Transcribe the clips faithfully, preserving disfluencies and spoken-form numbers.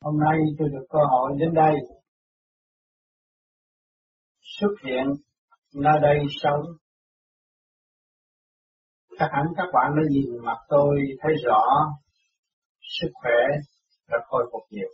Hôm nay tôi được cơ hội đến đây xuất hiện nơi đây sống. Chắc hẳn các bạn đã nhìn mặt tôi thấy rõ sức khỏe đã khôi phục nhiều.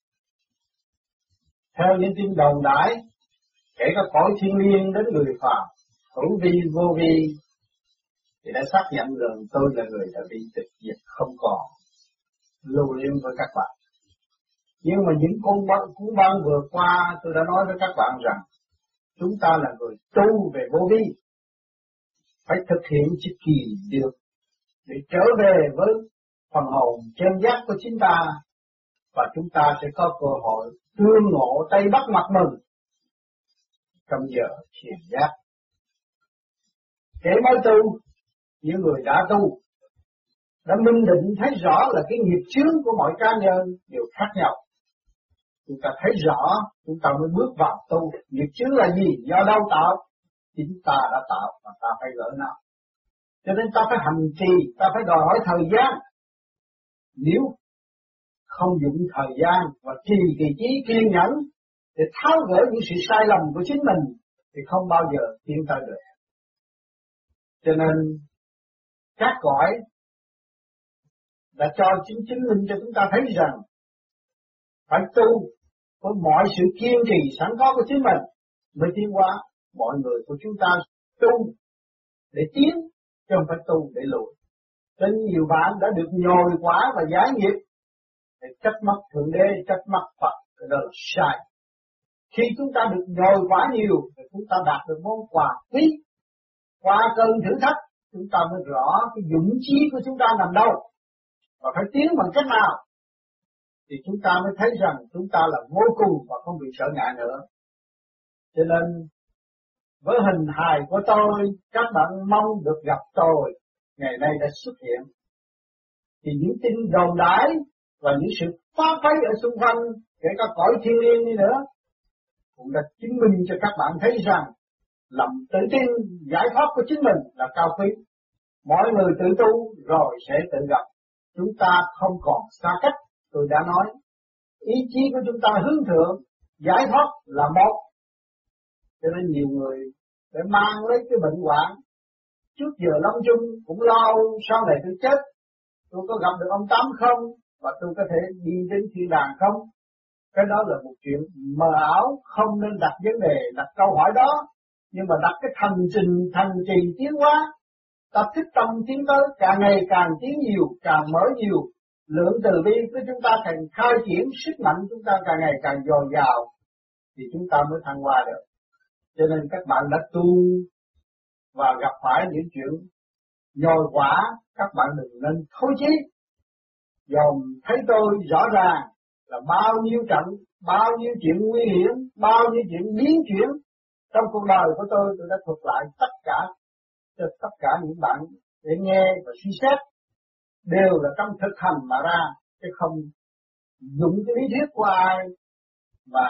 Theo những tin đồn đãi, kể cả cõi thiên liêng đến người phàm, hữu vi vô vi, thì đã xác nhận rằng tôi là người đã bị tịch diệt không còn lưu liên với các bạn. Nhưng mà những con băng, cuốn băng vừa qua tôi đã nói với các bạn rằng chúng ta là người tu về vô vi, phải thực hiện chỉ kỳ được để trở về với phần hồn chân giác của chúng ta, và chúng ta sẽ có cơ hội tương ngộ Tây Bắc mặt mừng trong giờ thiền giác. Kẻ mới tu, những người đã tu đã minh định thấy rõ là cái nghiệp chướng của mọi cá nhân đều khác nhau. Chúng ta thấy rõ, chúng ta mới bước vào tu. Nghiệp chướng là gì? Do đâu tạo? Chính ta đã tạo và ta phải gỡ nào. Cho nên ta phải hành trì, ta phải đòi hỏi thời gian. Nếu không dùng thời gian và trì kỳ trí kiên nhẫn để tháo gỡ những sự sai lầm của chính mình thì không bao giờ tiến tới được. Cho nên các cõi đã cho chính chứng minh cho chúng ta thấy rằng phải tu với mọi sự kiên trì sẵn có của chính mình mới tiến hóa. Mọi người của chúng ta tu để tiến, chứ không phải tu để lùi. Nên nhiều bạn đã được nhồi quả và giải nghiệp để trách móc Thượng Đế, trách móc Phật, cái đó là sai. Khi chúng ta được nhồi quả nhiều thì chúng ta đạt được món quà quý. Qua cơn thử thách chúng ta mới rõ cái dũng chí của chúng ta nằm đâu và phải tiến bằng cách nào, thì chúng ta mới thấy rằng chúng ta là vô cùng và không bị sợ ngại nữa. Cho nên với hình hài của tôi, các bạn mong được gặp tôi ngày nay đã xuất hiện, thì những tin đồn đãi và những sự phá phái ở xung quanh, kể cả cõi thiên liêng đi nữa, cũng đã chứng minh cho các bạn thấy rằng lòng tự tin giải thoát của chính mình là cao quý. Mọi người tự tu rồi sẽ tự gặp. Chúng ta không còn xa cách. Tôi đã nói, ý chí của chúng ta hướng thượng, giải thoát là một. Cho nên nhiều người để mang lấy cái bệnh hoạn, trước giờ lâm chung cũng lo sau này tôi chết, tôi có gặp được ông Tám không, và tôi có thể đi đến thiên đàng không. Cái đó là một chuyện mờ ảo, không nên đặt vấn đề, đặt câu hỏi đó, nhưng mà đặt cái thành trình, thành trì tiến hóa. Ta thích tâm tiến tới, càng ngày càng tiến nhiều, càng mở nhiều, lượng từ bi của chúng ta càng khai triển, sức mạnh chúng ta càng ngày càng dồi dào, thì chúng ta mới thăng hoa được. Cho nên các bạn đã tu và gặp phải những chuyện nhồi quả, các bạn đừng nên thối chí. Dòm thấy tôi rõ ràng là bao nhiêu trận, bao nhiêu chuyện nguy hiểm, bao nhiêu chuyện biến chuyển trong cuộc đời của tôi, tôi đã thuật lại tất cả cho tất cả những bạn để nghe và suy xét, đều là trong thực hành mà ra, chứ không dùng cái lý thuyết của ai mà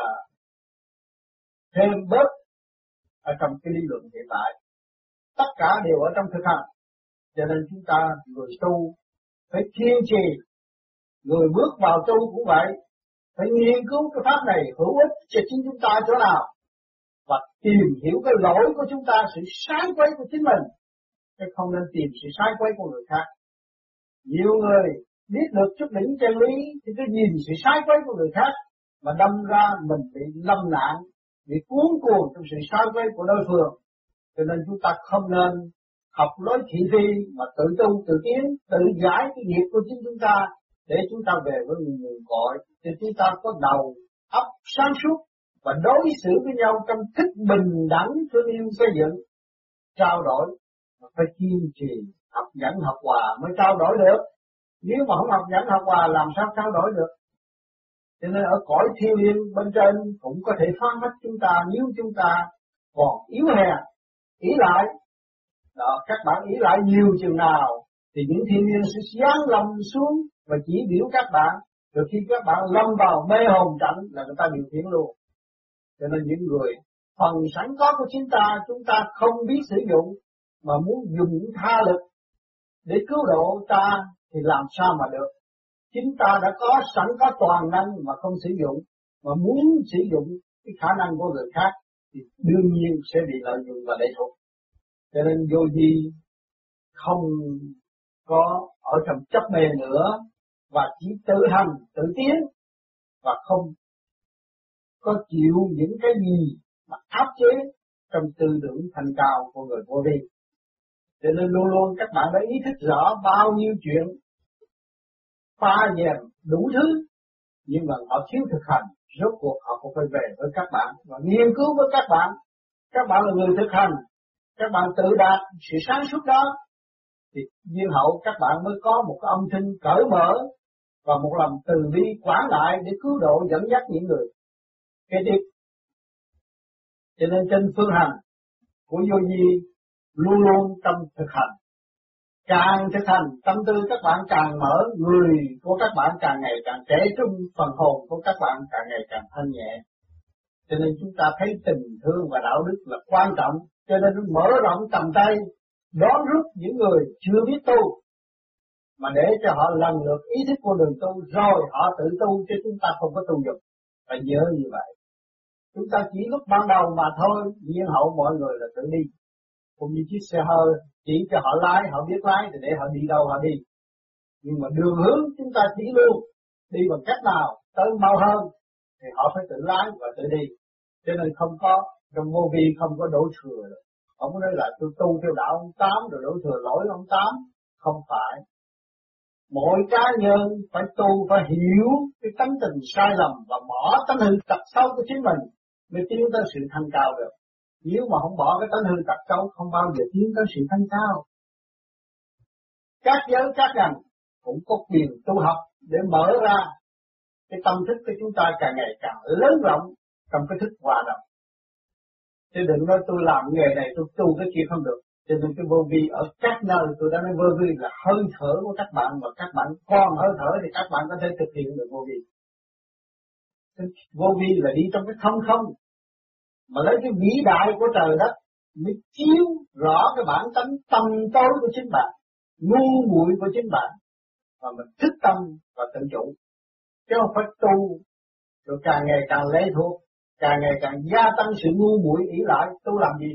thêm bớt ở trong cái lý luận hiện tại. Tất cả đều ở trong thực hành. Cho nên chúng ta người tu phải kiên trì, người bước vào tu cũng vậy, phải nghiên cứu cái pháp này hữu ích cho chính chúng ta chỗ nào, và tìm hiểu cái lỗi của chúng ta, sự sai quấy của chính mình, chứ không nên tìm sự sai quấy của người khác. Nhiều người biết được chút đỉnh chân lý thì cứ nhìn sự sai quấy của người khác mà đâm ra mình bị lâm nạn, bị cuốn cuồng trong sự sai quấy của đối phương. Cho nên chúng ta không nên học lối thị phi mà tự tu tự tiến, tự giải cái nghiệp của chính chúng ta để chúng ta về với người nguồn cội, thì chúng ta có đầu óc sáng suốt và đối xử với nhau trong thích bình đẳng thương yêu xây dựng, trao đổi, mà phải kiên trì học nhẫn học hòa mới trao đổi được. Nếu mà không học nhẫn học hòa làm sao trao đổi được? Cho nên ở cõi thiên liêng bên trên cũng có thể phá mất chúng ta nếu chúng ta còn yếu hèn, ý lại. Đó, các bạn ý lại nhiều chừng nào thì những thiên liêng sẽ giáng lâm xuống và chỉ biểu các bạn. Rồi khi các bạn lâm vào mê hồn trận là người ta điều khiển luôn. Cho nên những người phần sẵn có của chúng ta, chúng ta không biết sử dụng mà muốn dùng tha lực để cứu độ ta thì làm sao mà được. Chính ta đã có sẵn có toàn năng mà không sử dụng, mà muốn sử dụng cái khả năng của người khác thì đương nhiên sẽ bị lợi dụng và lệ thuộc. Cho nên vô vi không có ở trong chấp mê nữa, và chỉ tự hành, tự tiến, và không có chịu những cái gì mà áp chế trong tư tưởng thanh cao của người vô vi. Cho nên luôn luôn các bạn đã ý thức rõ bao nhiêu chuyện pha dèm đủ thứ, nhưng mà họ thiếu thực hành, rốt cuộc họ cũng phải về với các bạn và nghiên cứu với các bạn. Các bạn là người thực hành, các bạn tự đạt sự sáng suốt đó, thì duyên hậu các bạn mới có một cái âm thanh cởi mở và một lòng từ bi quảng đại để cứu độ dẫn dắt những người kế tiếp. Cho nên trên phương hành của vô vi luôn luôn trong thực hành. Càng thực hành, tâm tư các bạn càng mở, người của các bạn càng ngày càng trẻ trung, phần hồn của các bạn càng ngày càng thanh nhẹ. Cho nên chúng ta thấy tình thương và đạo đức là quan trọng, cho nên mở rộng tầm tay, đón rút những người chưa biết tu, mà để cho họ lần lượt ý thức của đường tu, rồi họ tự tu, chứ chúng ta không có tu dục. Phải nhớ như vậy. Chúng ta chỉ lúc ban đầu mà thôi, nhiên hậu mọi người là tự đi. Cũng như chiếc xe hơi, chỉ cho họ lái, họ biết lái thì để họ đi đâu họ đi. Nhưng mà đường hướng chúng ta chỉ luôn, đi bằng cách nào tới mau hơn thì họ phải tự lái và tự đi. Cho nên không có, trong vô vi không có đổ thừa. Ông nói là tôi tu theo đạo ông Tám rồi đổ thừa lỗi ông Tám. Không phải. Mỗi cá nhân phải tu, phải hiểu cái tánh tình sai lầm và bỏ tánh hư tật xấu của chính mình mới tiến tới sự thanh cao được. Nếu mà không bỏ cái tánh hư tật xấu không bao giờ tiến tới sự thanh cao. Các giới các ngành cũng có quyền tu học để mở ra cái tâm thức của chúng ta càng ngày càng lớn rộng trong cái thức hòa đồng. Chứ đừng nói tôi làm nghề này tôi tu cái kia không được. Cho nên cái vô vi ở các nơi tôi đã nói vô vi là hơi thở của các bạn, và các bạn còn hơi thở thì các bạn có thể thực hiện được vô vi. Vô vi là đi trong cái không không, mà lấy cái vĩ đại của trời đất mới chiếu rõ cái bản tánh tâm tối của chính bạn, ngu muội của chính bạn, và mình thức tâm và tự chủ, chứ không phải tu rồi càng ngày càng lệ thuộc, càng ngày càng gia tăng sự ngu muội ỷ lại. Tu làm gì?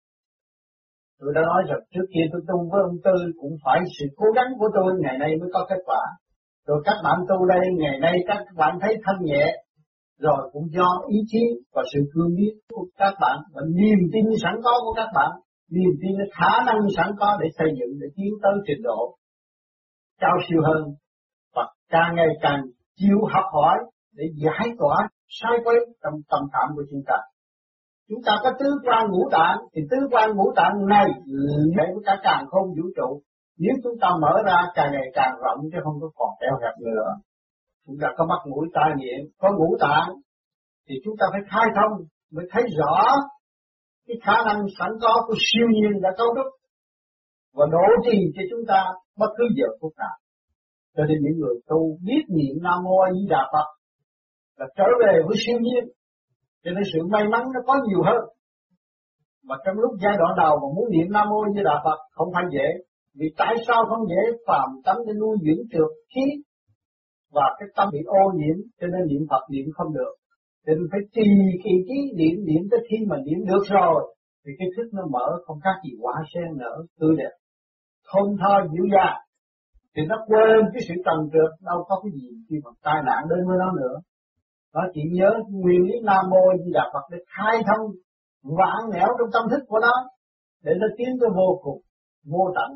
Tôi đã nói rồi, trước kia tôi tu với ông Tư cũng phải sự cố gắng của tôi, ngày nay mới có kết quả. Rồi các bạn tu đây, ngày nay các bạn thấy thanh nhẹ, rồi cũng do ý chí và sự cương quyết của các bạn, và niềm tin sẵn có của các bạn, niềm tin khả năng sẵn có để xây dựng, để tiến tới trình độ cao siêu hơn, và càng ngày càng chịu học hỏi để giải tỏa sai quấy trong tâm cảm của chúng ta. Chúng ta có tứ quan ngũ tạng, thì tứ quan ngũ tạng này để với cả càn khôn vũ trụ. Nếu chúng ta mở ra càng ngày càng rộng chứ không có còn eo hẹp nữa. Chúng ta có mắt mũi tai miệng, có ngũ tạng thì chúng ta phải khai thông mới thấy rõ cái khả năng sẵn có của siêu nhiên đã cấu trúc và độ trì cho chúng ta bất cứ giờ phút nào. Cho nên những người tu biết niệm Nam Mô A Di Đà Phật là trở về với siêu nhiên. Cho nên sự may mắn nó có nhiều hơn. Mà trong lúc giai đoạn đầu mà muốn niệm Nam Mô A Di Đà Phật không phải dễ. Vì tại sao không dễ? Phàm tánh để nuôi dưỡng trượt khí và cái tâm bị ô nhiễm, cho nên niệm Phật niệm không được. Cho nên phải trì kỳ trí niệm, niệm tới khi mà niệm được rồi thì cái thức nó mở, không khác gì quả sen nở tươi đẹp, thơm tho dịu dàng. Thì nó quên cái sự trần trượt, đâu có cái gì khi mà tai nạn đến với nó nữa. Nó chỉ nhớ nguyên lý Nam Mô A Di Đà Phật để khai thông vạn nẻo trong tâm thức của nó, để nó tiến tới vô cùng, vô tận.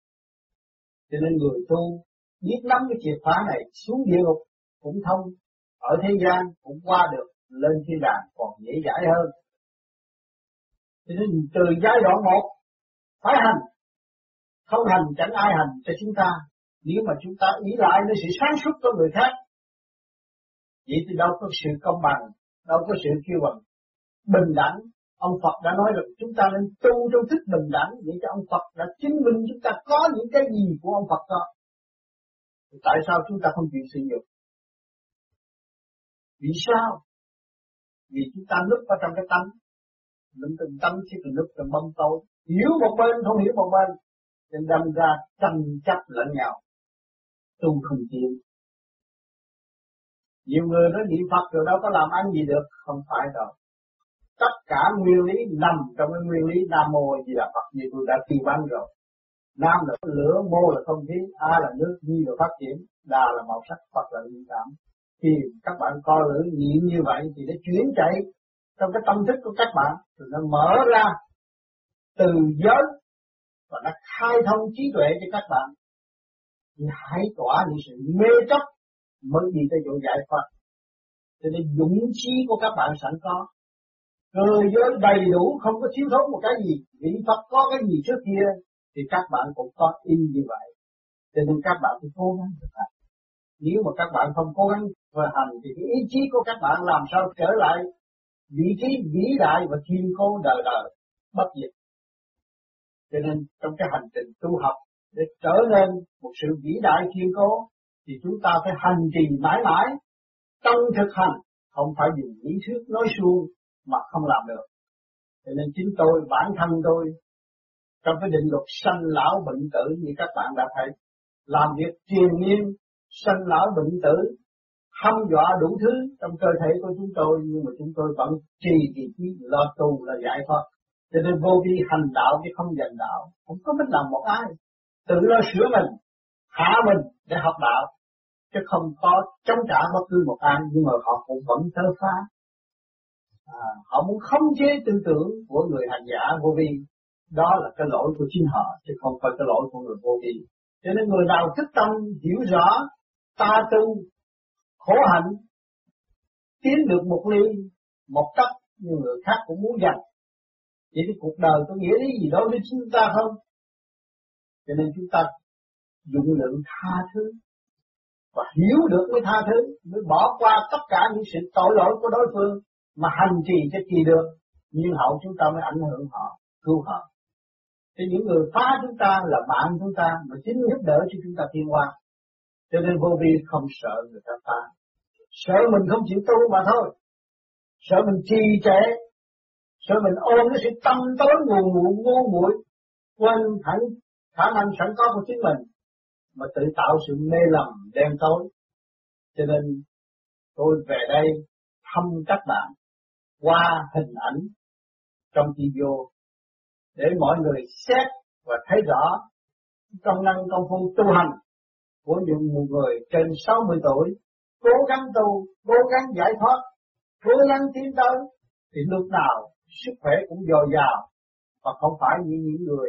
Cho nên người tu biết nắm cái chìa khóa này xuống địa ngục cũng thông, ở thế gian cũng qua được, lên thiên đàng còn dễ dãi hơn. Cho nên từ giai đoạn một phải hành, không hành chẳng ai hành cho chúng ta. Nếu mà chúng ta ý lại với sự sáng suốt của người khác, vậy thì đâu có sự công bằng, đâu có sự kêu bằng bình đẳng. Ông Phật đã nói rằng chúng ta nên tu trong thức bình đẳng, vậy cho ông Phật đã chứng minh chúng ta có những cái gì của ông Phật có. Thì tại sao chúng ta không chịu sử dụng? Vì sao? Vì chúng ta núp vào trong cái tâm, mình từng tâm chỉ cần núp trong bóng tối, hiểu một bên không hiểu một bên, nên đâm ra tranh chấp lẫn nhau, tu không tiến. Nhiều người nói niệm Phật rồi đâu có làm ăn gì được, không phải đâu. Tất cả nguyên lý nằm trong cái nguyên lý Nam Mô Di Đà Phật như tôi đã tư vấn rồi. Nam là lửa, mô là không khí, A là nước, Di là phát triển, Đà là màu sắc, Phật là linh cảm. Khi các bạn coi lửa niệm như vậy thì nó chuyển chạy trong cái tâm thức của các bạn, rồi nó mở ra từ giới và nó khai thông trí tuệ cho các bạn. Giải tỏa những sự mê chấp mới đi tới chỗ giải thoát. Cho nên dũng chí của các bạn sẵn có, cơ giới đầy đủ, không có thiếu thốn một cái gì. Vị Phật có cái gì trước kia thì các bạn cũng có in như vậy. Cho nên các bạn phải cố gắng thực hành. Nếu mà các bạn không cố gắng thực hành thì cái ý chí của các bạn làm sao trở lại vị trí vĩ đại và thiên cố đời đời bất diệt. Cho nên trong cái hành trình tu học để trở nên một sự vĩ đại thiên cố thì chúng ta phải hành trì mãi mãi trong thực hành, không phải dùng lý thuyết nói suông mà không làm được. Cho nên chính tôi, bản thân tôi trong cái định luật sanh lão bệnh tử như các bạn đã thấy, làm việc triền miên sanh lão bệnh tử, hăm dọa đủ thứ trong cơ thể của chúng tôi, nhưng mà chúng tôi vẫn trì kỳ trí lo tu là giải thoát. Cho nên vô vi hành đạo chứ không giành đạo, không có biết làm một ai, tự lo sửa mình, hạ mình để học đạo, chứ không có chống trả bất cứ một ai, nhưng mà họ cũng vẫn tơ phá. À, họ muốn khống chế tư tưởng của người hành giả vô vi, đó là cái lỗi của chính họ, chứ không phải cái lỗi của người vô vi. Cho nên người nào thức tâm hiểu rõ ta tu khổ hạnh, tiến được một ly, một tấc, nhưng người khác cũng muốn giành. Vậy thì cuộc đời có nghĩa lý gì đối với chúng ta không? Cho nên chúng ta dụng lượng tha thứ và hiểu được mới tha thứ, mới bỏ qua tất cả những sự tội lỗi của đối phương mà hành trì cho kỳ được, nhưng hậu chúng ta mới ảnh hưởng họ, cứu họ. Thì những người phá chúng ta là bạn chúng ta mà chính giúp đỡ cho chúng ta tiến hóa. Cho nên vô vi không sợ người ta phá, sợ mình không chịu tu mà thôi, sợ mình trì trệ, sợ mình ôm cái sự tâm tối nguồn nguồn ngu muội, quên hẳn khả năng sẵn có của chính mình mà tự tạo sự mê lầm đen tối. Cho nên tôi về đây thăm các bạn qua hình ảnh trong video để mọi người xét và thấy rõ công năng công phu tu hành của những người trên sáu mươi tuổi, cố gắng tu, cố gắng giải thoát, cố gắng tiến tới thì lúc nào sức khỏe cũng dồi dào, và không phải như những người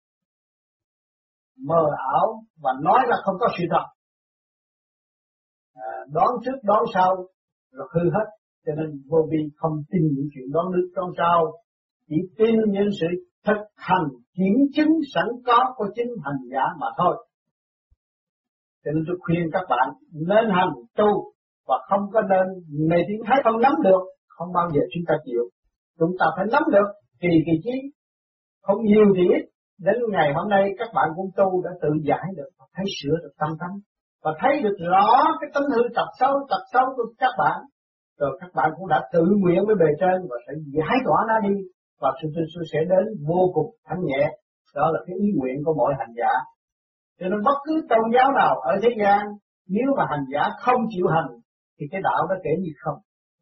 mơ ảo và nói là không có sự thật, à, đoán trước đoán sau rồi hư hết. Cho nên vô vi không tin những chuyện đoán trước đoán sau, chỉ tin những sự thực hành kiểm chứng sẵn có của chính hành giả mà thôi. Cho nên tôi khuyên các bạn nên hành tu và không có nên mê tín thấy không nắm được, không bao giờ chúng ta chịu. Chúng ta phải nắm được kỳ kỳ trí, không nhiều thì ít. Đến ngày hôm nay các bạn cũng tu đã tự giải được, thấy sửa được tâm tánh và thấy được rõ cái tánh hư tật xấu, tật xấu của các bạn. Rồi các bạn cũng đã tự nguyện với bề trên và sẽ giải tỏa nó đi, và sự sự sẽ đến vô cùng thanh nhẹ. Đó là cái ý nguyện của mọi hành giả. Cho nên bất cứ tôn giáo nào ở thế gian, nếu mà hành giả không chịu hành thì cái đạo đó kể như không.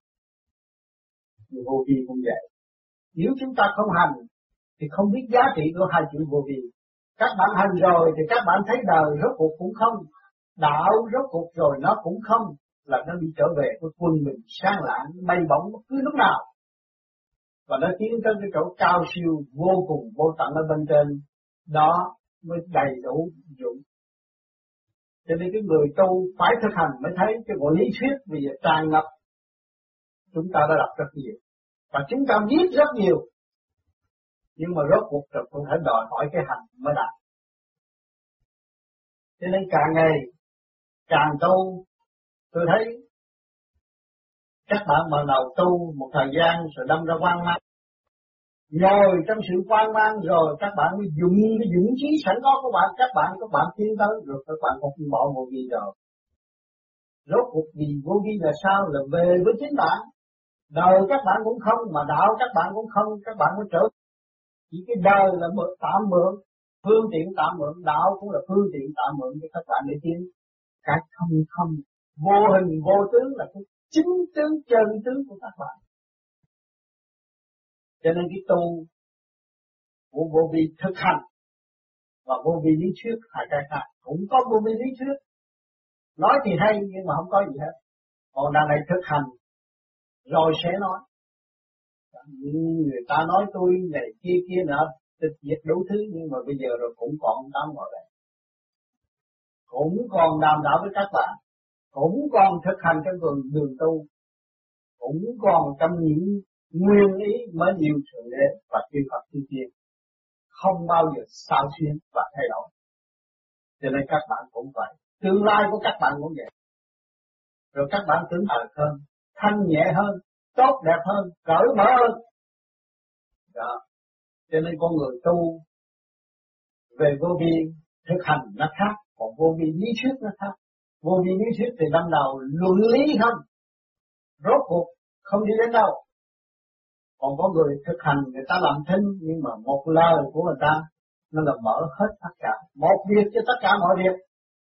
Vô vi cũng vậy. Nếu chúng ta không hành thì không biết giá trị của hai chữ vô vi. Các bạn hành rồi thì các bạn thấy đời rốt cuộc cũng không, đạo rốt cuộc rồi nó cũng không, là nó đi trở về với quân mình sáng lạng, bay bổng bất cứ lúc nào. Và nó tiến tới cái chỗ cao siêu vô cùng vô tận ở bên trên, đó mới đầy đủ dụng. Cho nên cái người tu phải thực hành mới thấy cái bộ lý thuyết bây giờ tràn ngập. Chúng ta đã đọc rất nhiều và chúng ta biết rất nhiều, nhưng mà rốt cuộc rồi cũng phải đòi hỏi cái hành mới đạt. Cho nên càng ngày càng tu, tôi thấy các bạn mà đầu tu một thời gian rồi đâm ra hoang mang, ngồi trong sự hoang mang rồi các bạn mới dùng cái dũng chí sẵn có của bạn, các bạn các bạn tiến tới rồi các bạn không bỏ vô vi rồi. Rốt cuộc vì vô vi là sao? Là về với chính bạn. Đời các bạn cũng không, mà đạo các bạn cũng không, các bạn mới trở. Chỉ cái đời là mượn tạm mượn, phương tiện tạm mượn, đạo cũng là phương tiện tạm mượn cho các bạn để tiến. Cái không không Vô hình vô tướng là cái chính tướng chân tướng của các bạn. Cho nên cái tu của vô vi thực hành và vô vi lý thuyết hai cái khác. Cũng có vô vi lý thuyết, nói thì hay nhưng mà không có gì hết. Còn đằng này thực hành rồi sẽ nói. Người ta nói tôi này kia kia nọ, tịch diệt đủ thứ, nhưng mà bây giờ rồi cũng còn đám ngồi đây, cũng còn đàm đạo với các bạn, cũng còn thực hành trên đường đường tu, cũng còn trong những nguyên ý mới nhiều thượng đế và chư Phật chư tiên, không bao giờ sao xuyên và thay đổi. Cho nên các bạn cũng vậy, tương lai của các bạn cũng vậy. Rồi các bạn tưởng thật hơn, thanh nhẹ hơn, tốt đẹp hơn, cởi mở hơn. Đó. Cho nên con người tu về vô vi thực hành nó khác, còn vô vi lý thuyết nó khác. Vô vi lý thuyết thì ban đầu luận lý không, rốt cuộc không đi đến đâu. Còn có người thực hành người ta làm thinh, nhưng mà một lời của người ta nó là mở hết tất cả, một việc cho tất cả mọi việc.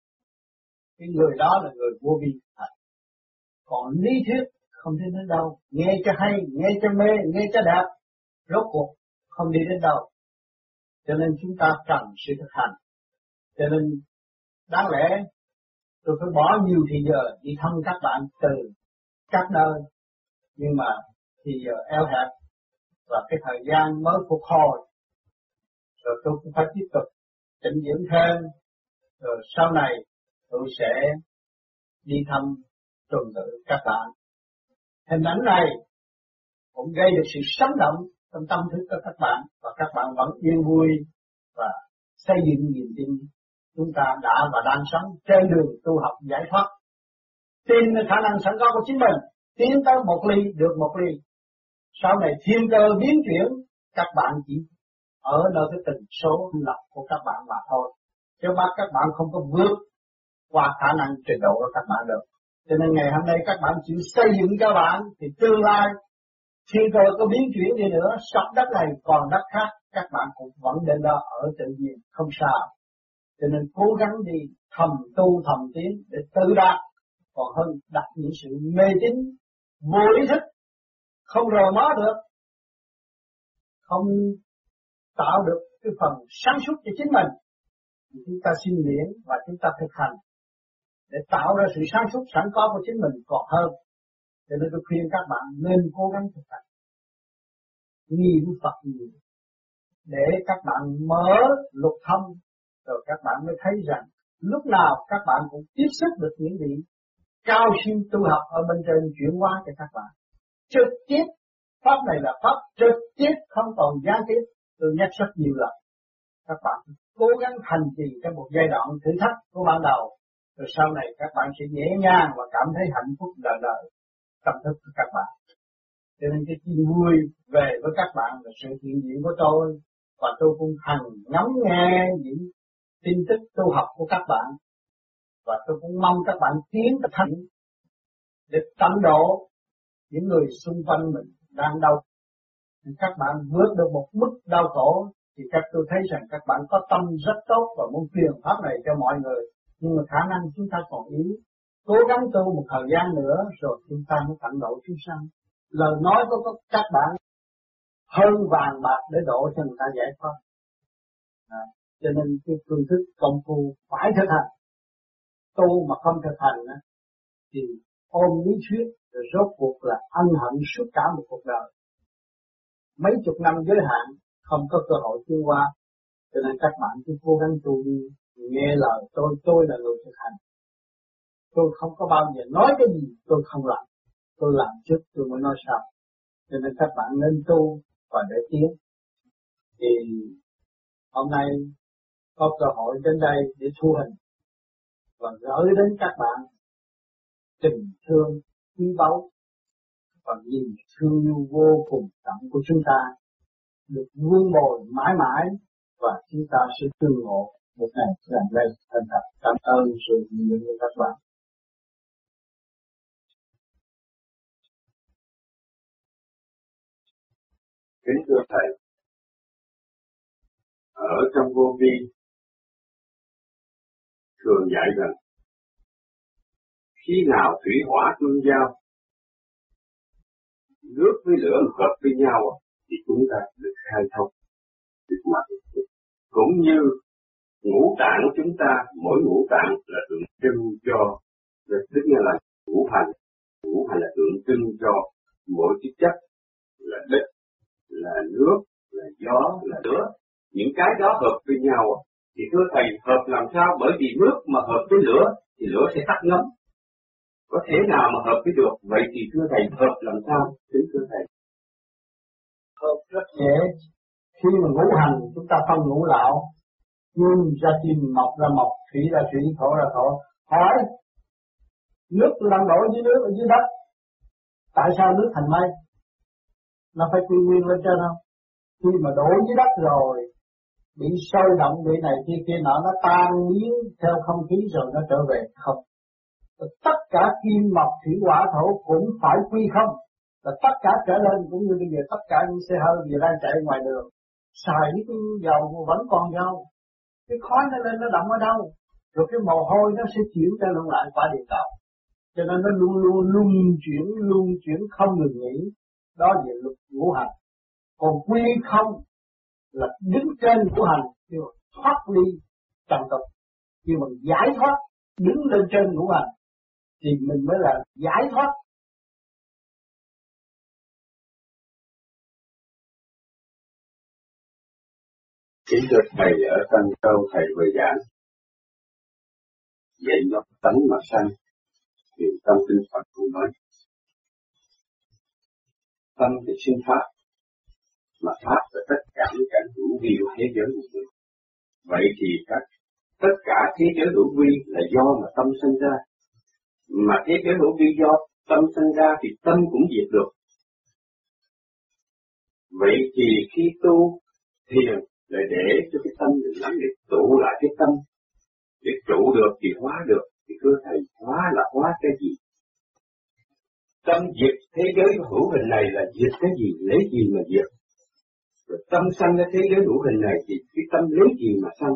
Cái người đó là người vô vi thực hành. Còn lý thuyết không đi đến đâu, nghe cho hay, nghe cho mê, nghe cho đẹp, rốt cuộc không đi đến đâu. Cho nên chúng ta cần sự thực hành. Cho nên đáng lẽ tôi phải bỏ nhiều thời giờ đi thăm các bạn từ các nơi, nhưng mà thì giờ eo hẹp và cái thời gian mới phục hồi, rồi tôi cũng phải tiếp tục chỉnh dưỡng thêm, rồi sau này tôi sẽ đi thăm tuần tự các bạn. Hình ảnh này cũng gây được sự sống động trong tâm thức của các bạn, và các bạn vẫn yên vui và xây dựng niềm tin chúng ta đã và đang sống trên đường tu học giải thoát. Tin khả năng sẵn có của chính mình, tiến tới một ly được một ly. Sau này thiên cơ biến chuyển, các bạn chỉ ở nơi cái tần số lập của các bạn mà thôi, chứ bắt các bạn không có vượt qua khả năng trình độ của các bạn được. Cho nên ngày hôm nay các bạn chịu xây dựng cho bạn, thì tương lai thiên cơ có biến chuyển đi nữa, sắp đất này còn đất khác, các bạn cũng vẫn đến đó ở tự nhiên, không sao. Cho nên cố gắng đi thầm tu thầm tiến để tự đạt, còn hơn đặt những sự mê tín vô ý thức, không rờ mó được, không tạo được cái phần sáng suốt cho chính mình. Thì chúng ta xin luyện và chúng ta thực hành để tạo ra sự sáng suốt sẵn có của chính mình còn hơn. Cho nên tôi khuyên các bạn nên cố gắng thực hành, niệm Phật nhiều, để các bạn mở lục thông, rồi các bạn mới thấy rằng lúc nào các bạn cũng tiếp xúc được những vị cao siêu tu học ở bên trên chuyển hóa cho các bạn. Trực tiếp, pháp này là pháp trực tiếp, không còn gián tiếp. Tôi nhắc rất nhiều lần. Các bạn cố gắng hành trì trong một giai đoạn thử thách của ban đầu, rồi sau này các bạn sẽ dễ dàng và cảm thấy hạnh phúc đời đời tâm thức của các bạn. Cho nên cái tin vui về với các bạn là sự hiện diện của tôi, và tôi cũng hằng ngắm nghe những tin tức tu học của các bạn, và tôi cũng mong các bạn tiến tới thành để tận độ những người xung quanh mình đang đau. Các bạn vượt được một mức đau khổ thì các tôi thấy rằng các bạn có tâm rất tốt và muốn truyền pháp này cho mọi người, nhưng mà khả năng chúng ta còn yếu. Cố gắng tu một thời gian nữa rồi chúng ta mới tận độ chúng sanh. Lời nói của các bạn hơn vàng bạc để độ cho người ta giải thoát. À, cho nên cái phương thức công phu phải thực hành. Tu mà không thực hành á, thì ôm lý thuyết rồi rốt cuộc là ân hận suốt cả một cuộc đời. Mấy chục năm giới hạn không có cơ hội tiến qua. Cho nên các bạn cứ cố gắng tu đi, nghe lời tôi, tôi là người thực hành. Tôi không có bao giờ nói cái gì tôi không làm. Tôi làm trước tôi mới nói sau. Cho nên các bạn nên tu và để tiến. Thì hôm nay có cơ hội đến đây để thu hình và gửi đến các bạn tình thương quý báu và niềm thương yêu vô cùng tận của chúng ta được vun bồi mãi mãi, và chúng ta sẽ tương ngộ một ngày gần đây. Thành thật cảm ơn sự hiện diện của các bạn. Kính thưa thầy, ở trong vô vi thường dạy rằng khi nào thủy hỏa tương giao, nước với lửa hợp với nhau thì chúng ta được khai thông được mặt. Cũng như ngũ tạng của chúng ta, mỗi ngũ tạng là tượng trưng cho, tức là ngũ hành, ngũ hành là tượng trưng cho mỗi chất chất, là đất, là nước, là gió, là lửa. Những cái đó hợp với nhau thì thưa thầy hợp làm sao? Bởi vì nước mà hợp với lửa thì lửa sẽ tắt ngấm. Có thể nào mà hợp với được? Vậy thì thưa thầy hợp làm sao? Kính thưa thầy. Hợp rất dễ. Khi mà ngũ hành chúng ta phân ngũ lão, kim ra kim, mộc ra mộc, thủy ra thủy, thổ ra thổ. Hỏi nước lăn đổi dưới nước ở dưới đất, tại sao nước thành mây? Nó phải quy nguyên lên trên không? Khi mà đổ dưới đất rồi, bị sôi động, bị này kia kia nọ, nó tan biến theo không khí rồi nó trở về không. Tất cả kim mộc thủy hỏa thổ cũng phải quy không. Và tất cả trở lên cũng như bây giờ tất cả những xe hơi giờ đang chạy ngoài đường, xài những cái dầu vẫn còn dầu. Cái khói nó lên nó động ở đâu? Rồi cái mồ hôi nó sẽ chuyển trở luôn lại qua địa cầu. Cho nên nó luôn luôn luân chuyển, luân chuyển không ngừng nghỉ. Đó là luật ngũ hành. Còn quy không là đứng trên ngũ hành, nhưng mà thoát ly trần tục. Nhưng mà giải thoát, đứng lên trên ngũ hành thì mình mới là giải thoát. Kính thưa thầy, ở Tân Châu thầy vừa giảng dạy nó tánh mà sanh, thì trong kinh Phật cũng nói tâm thì sinh pháp, mà pháp là tất cả những cảnh hữu vi của thế giới hữu vi. Vậy thì các tất cả thế giới hữu vi là do mà tâm sinh ra, mà thế giới hữu vi do tâm sinh ra thì tâm cũng diệt được. Vậy thì khi tu thiền là để cho cái tâm mình lắng để tụ lại cái tâm, để trụ được thì hóa được. Thì thưa thầy, hóa là hóa cái gì? Tâm diệt thế giới hữu hình này là diệt cái gì, lấy gì mà diệt? Rồi tâm sanh ra thế giới hữu hình này thì cái tâm lấy gì mà sanh?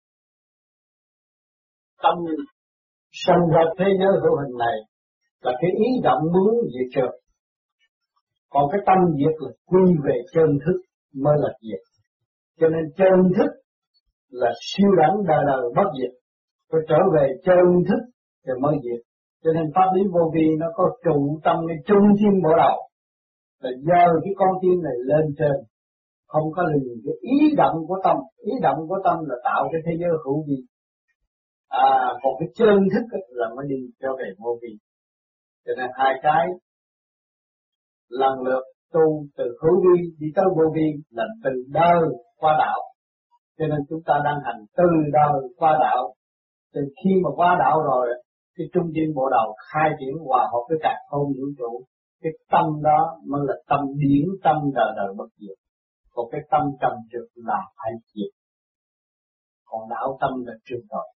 Tâm sanh ra thế giới hữu hình này là cái ý động muốn diệt trượt. Còn cái tâm diệt là quy về chân thức mới là diệt. Cho nên chân thức là siêu đẳng đời đời bất diệt. Phải trở về chân thức thì mới diệt. Cho nên pháp lý vô vi nó có trụ tâm cái trung tim bộ đầu, là dơ cái con tim này lên trên, không có lừng cái ý động của tâm. Ý động của tâm là tạo cái thế giới hữu vi. À, còn cái chân thức là mới đi trở về vô vi. Cho nên hai cái lần lượt tu từ hữu vi đi tới vô vi là từ đời qua đạo. Cho nên chúng ta đang hành từ đời qua đạo. Từ khi mà qua đạo rồi, cái trung tâm bộ đầu khai triển hòa hợp với cả không vũ trụ. Cái tâm đó mới là tâm điển, tâm đời đời bất diệt. Còn cái tâm trầm trượt là phải diệt. Còn đạo tâm là trường tồn.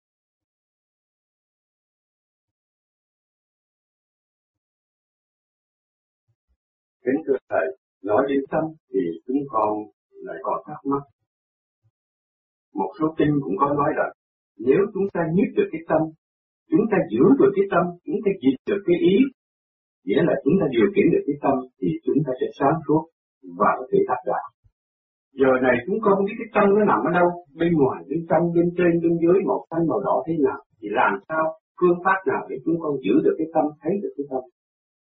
Kính thưa thầy, nói đến tâm thì chúng con lại còn thắc mắc. Một số kinh cũng có nói rằng nếu chúng ta nhiếp được cái tâm, chúng ta giữ được cái tâm, chúng ta diệt được cái ý, nghĩa là chúng ta điều khiển được cái tâm thì chúng ta sẽ sáng suốt và có thể đạt đạo. Giờ này chúng con không biết cái tâm nó nằm ở đâu, bên ngoài, bên trong, bên trên, bên dưới, màu xanh, màu đỏ thế nào, thì làm sao, phương pháp nào để chúng con giữ được cái tâm, thấy được cái tâm?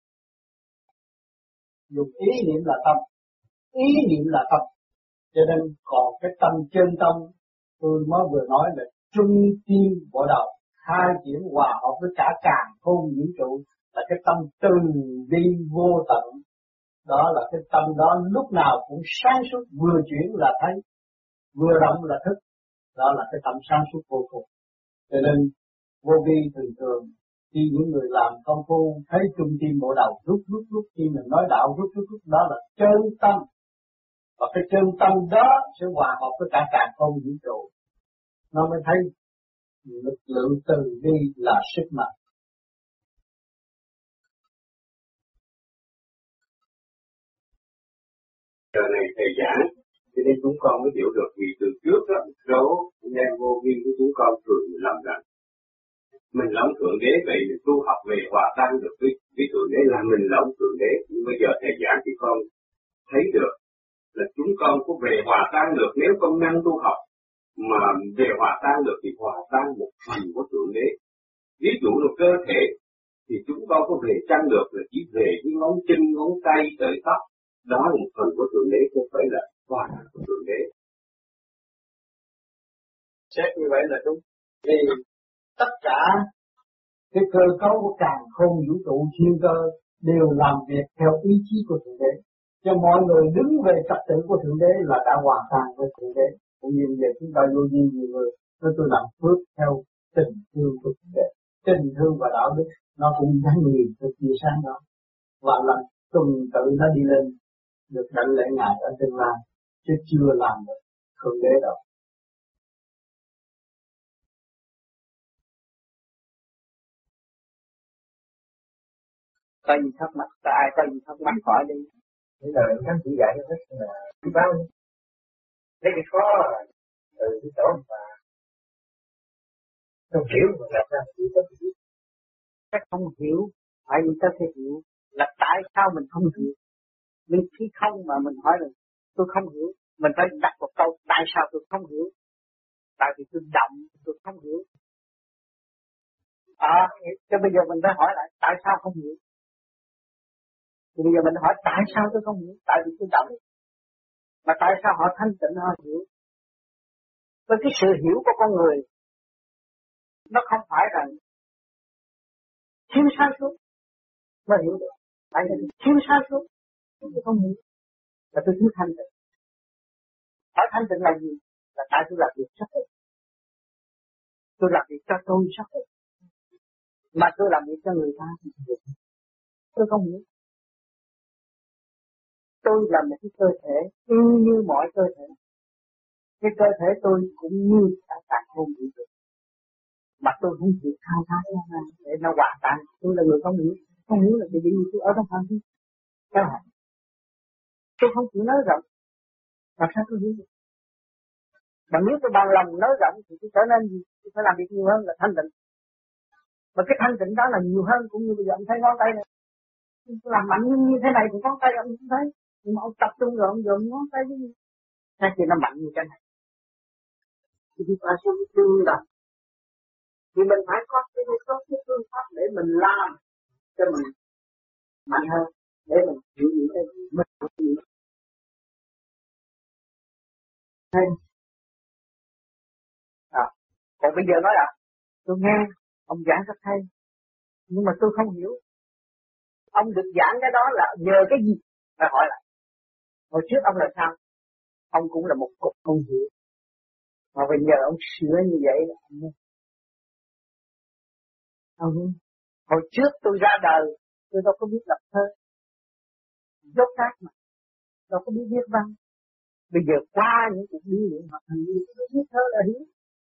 Dùng ý niệm là tâm, ý niệm là tâm. Cho nên còn cái tâm trên tâm, tôi mới vừa nói là trung tim bộ đầu, hai chuyển hòa hợp với cả càn khôn vũ trụ, là cái tâm từ bi vô tận. Đó là cái tâm đó lúc nào cũng sáng suốt, vừa chuyển là thấy, vừa động là thức. Đó là cái tâm sáng suốt vô cùng. Cho nên vô vi thường thường khi những người làm công phu thấy trung tim bộ đầu rút rút rút, khi mình nói đạo rút rút rút, đó là chân tâm. Và cái chân tâm đó sẽ hòa hợp với cả càn khôn vũ trụ. Nó mới thấy lực lượng từ bi là sức mạnh. Giờ này thầy giảng, cho nên chúng con mới hiểu được vì từ trước đó, số anh em vô vi của chúng con thường lầm rằng Mình là ông Thượng Đế vậy thì tu học về hòa tan được với, với Thượng Đế là mình là ông Thượng Đế. Nhưng bây giờ thầy giảng thì con thấy được là chúng con có về hòa tan được nếu con năng tu học, mà về hòa tan được thì hòa tan một phần của Thượng Đế. Ví dụ là cơ thể thì chúng con có về chăng được là chỉ về cái ngón chân, ngón tay, tới tóc, đó là một phần của Thượng Đế, không phải là hòa tan của Thượng Đế. Xét như vậy là đúng. Vì tất cả cái cơ cấu của càn khôn vũ trụ thiên cơ đều làm việc theo ý chí của Thượng Đế. Cho mọi người đứng về trật tự của Thượng Đế là đã hòa tan với Thượng Đế. Cũng như vậy chúng ta vô duyên nhiều người nói tôi làm phước theo tình thương của Thượng Đế. Tình thương và đạo đức nó cũng gắn liền với chiều sáng đó. Và lần tuần tự nó đi lên được đảnh lễ Ngài ở tương lai, chứ chưa làm được Thượng Đế đâu. Có gì thắc mắc, có ai có gì thắc mắc hỏi đi. Bây giờ các chị dạy cho thích là đi bao nhiêu? Lấy cái khó là từ cái chỗ mà không hiểu mà đặt ra chỉ có hiểu. Các không hiểu, phải vì ta phải hiểu là tại sao mình không hiểu. Nhưng khi không mà mình hỏi là tôi không hiểu, mình phải đặt một câu tại sao tôi không hiểu. Tại vì tôi động, tôi không hiểu. À, cho bây giờ mình phải hỏi lại tại sao không hiểu. Thì bây giờ mình hỏi tại sao tôi không hiểu, tại vì tôi động. Mà tại sao họ thanh tịnh họ hiểu? Với cái sự hiểu của con người, nó không phải là thiếu sáng suốt mới hiểu được. Tại vì thiếu sáng suốt, tôi không hiểu. Là tôi thiếu thanh tịnh. Hỏi thanh tịnh là gì? Là tại tôi làm việc sắc ích. Tôi làm việc cho tôi sắc ích. Mà tôi làm việc cho người ta thì tôi không hiểu. Tôi là một cái cơ thể y như mọi cơ thể. Cái cơ thể tôi cũng như cả cả không vũ trụ. Mà tôi không chịu khai thác nó ra để nó hòa tan. Tôi là người không hiểu. Không hiểu là cái gì tôi ở trong phạm vi. Theo hẳn. Tôi không chịu nói rộng. Làm sao tôi hiểu được? Mà nếu tôi bằng lòng nói rộng thì tôi trở nên gì? Tôi phải làm việc nhiều hơn là thanh tịnh. Mà cái thanh tịnh đó là nhiều hơn cũng như bây giờ ông thấy ngón tay này. Tôi làm mạnh như thế này thì ngón tay ông cũng thấy. Nhưng mà ông tập trung rồi ông dùng ngón tay cái gì? Cái gì nó mạnh như thế này. Thì đi qua xuống tương đồng. Thì mình phải có cái, có cái phương pháp để mình làm cho mình mạnh hơn. Để mình hiểu những cái mình không hiểu. Hay. À, còn bây giờ nói là tôi nghe ông giảng rất hay. Nhưng mà tôi không hiểu. Ông được giảng cái đó là nhờ cái gì? Phải hỏi lại. Hồi trước ông là sao? Ông cũng là một cục không hiểu. Mà bây giờ ông sửa như vậy là ông biết. Ông biết. Hồi trước tôi ra đời, tôi đâu có biết đọc thơ. Dốt tác mà. Đâu có biết viết văn. Bây giờ qua những cuộc điêu luyện học hành đi, tôi biết thơ là hiểu.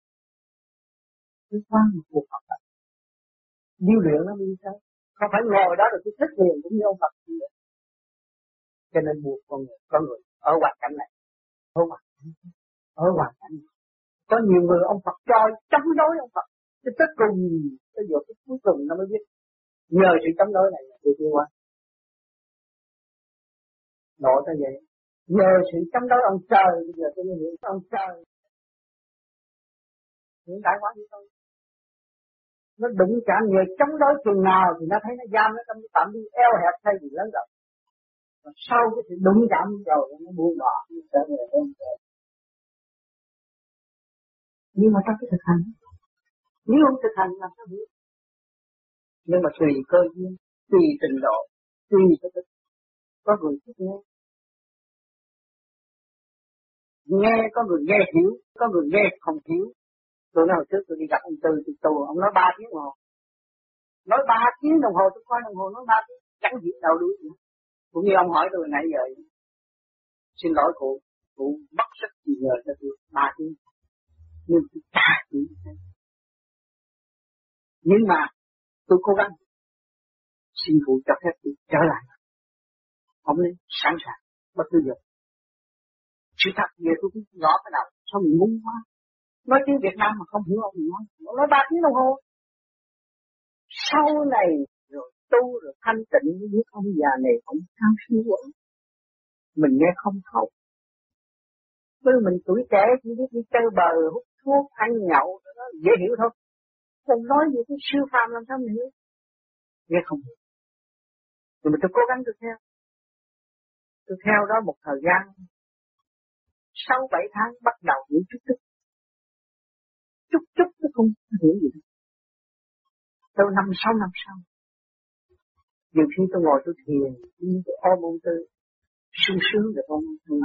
Tôi qua một cuộc học hành. Điêu luyện nó đi sao? Không phải ngồi đó rồi tôi thích liền cũng như ông Phật vậy. Cho nên buộc con người, con người ở hoàn cảnh này. Ở hoàn cảnh này. Ở hoàn cảnh này. Có nhiều người ông Phật cho chống đối ông Phật. Chứ tới cùng, tới giờ cái cuối cùng nó mới biết. Nhờ sự chống đối này là tôi tiêu qua. Nội ta vậy. Nhờ sự chống đối ông trời, bây giờ tôi mới hiểu ông trời. Hiện tại quá như tôi. Nó đụng chạm người chống đối chừng nào thì nó thấy nó giam nó trong cái phạm vi eo hẹp thay vì lớn rộng. Và sau cái sự đụng chạm rồi nó buông bỏ, nó trở về ông trời. Nhưng mà trong cái thực hành, nếu không thực hành làm sao biết? Nhưng mà tùy cơ duyên, tùy trình độ, tùy cái thức. Có người thích nghe. Nghe có người nghe hiểu, có người nghe không hiểu. Tôi nói hồi trước tôi đi gặp ông Tư, thì tôi ông nói ba tiếng đồng hồ. Nói ba tiếng đồng hồ, tôi coi đồng hồ nói ba tiếng, chẳng hiểu đâu đuổi nữa. Cũng như ông hỏi tôi nãy giờ, xin lỗi cụ, cụ bắt sức gì nhờ cho tôi ba tiếng. Nhưng tôi ba tiếng. Nhưng mà tôi cố gắng, xin cụ cho phép tôi trở lại. Ông ấy sẵn sàng, bất cứ giờ. Sự thật về tôi cũng rõ cái đầu, sao mình ngu quá. Nói tiếng Việt Nam mà không hiểu ông nói, ông nói ba tiếng đồng hồ. Sau này rồi tu rồi thanh tịnh với ông già này ông tham siêu quá. Mình nghe không thấu. Với mình tuổi trẻ chỉ biết đi chơi bờ, hút thuốc, ăn nhậu, đó dễ hiểu thôi. Còn nói gì cái siêu phàm làm sao mình hiểu? Nghe không hiểu. Nhưng mà tôi cố gắng tôi theo. Tôi theo đó một thời gian. Sau bảy tháng bắt đầu hiểu chút chút. Chút chút tôi không hiểu gì đâu. Tôi năm sáu năm sau. Nhiều khi tôi ngồi tôi thiền, tôi ôm ông Tư, sung sướng được ôm ông Tư.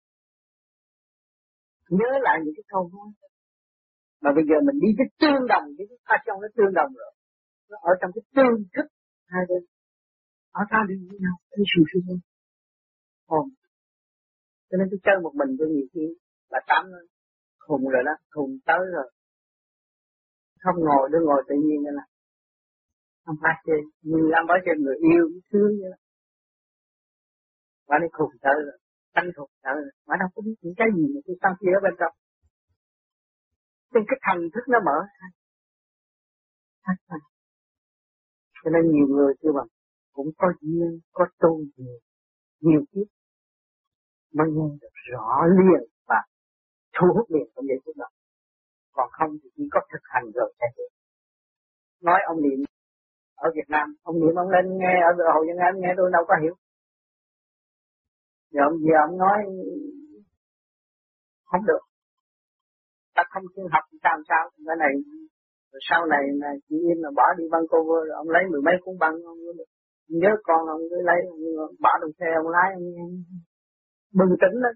Nhớ lại những cái câu nói. Mà bây giờ mình đi cái tương đồng, cái pha trong nó tương đồng rồi. Nó ở trong cái tương thức hai bên. Ở ta đi với nhau, cái sung sướng hơn. Ôm. Cho nên tôi chơi một mình tôi nhiều khi là tám khùng rồi đó, khùng tới rồi. Không ngồi, tôi ngồi tự nhiên như là không phát trên, như anh nói trên người yêu, thương như là. Mà nó khùng tới rồi, anh khùng tới rồi, mà đâu có biết những cái gì mà tôi sang kia ở bên trong. Nên cái thần thức nó mở ra. Cho nên nhiều người kêu bằng cũng có duyên, có tu nhiều, nhiều kiếp mới nghe được rõ liền và thu hút liền trong giây phút đó. Còn không thì chỉ có thực hành rồi sẽ được. Nói ông niệm ở Việt Nam, ông niệm ông lên nghe ở Hồ Dân An nghe tôi đâu có hiểu. Giờ ông giờ ông nói không được. Ta không chịu học thì sao sao, cái này rồi sau này là chị Yên là bỏ đi Vancouver rồi ông lấy mười mấy cuốn băng, ông nhớ con ông cứ lấy, bỏ đồng xe ông lái, ông bừng tỉnh lên.